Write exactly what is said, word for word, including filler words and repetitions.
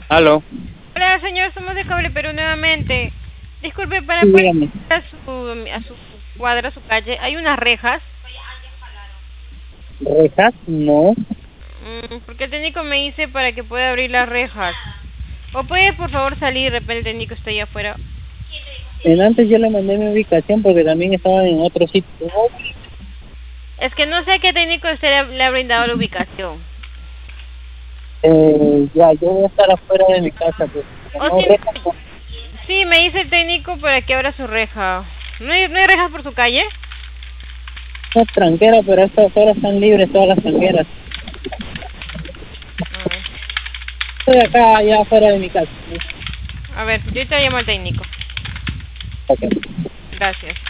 Aló. Hola, señor, somos de Cable Perú nuevamente. Disculpe, para Sí, poder dígame. ir a su, a su cuadra, a su calle, hay unas rejas. ¿Rejas? No. Mm, porque el técnico me dice para que pueda abrir las rejas. O puede, por favor, salir, de repente el técnico está allá afuera. En antes yo le mandé mi ubicación porque también estaba en otro sitio. Es que no sé a qué técnico usted le, le ha brindado la ubicación. Eh, ya, yo voy a estar afuera de mi casa, pues. Como O no si... rejas, no. Sí, me dice el técnico para que abra su reja. ¿No hay, no hay rejas por su calle? No es tranquera, pero a estas horas están libres todas las tranqueras. A ver, Estoy acá, ya afuera de mi casa. a ver, yo te llamo al técnico. Ok. Gracias.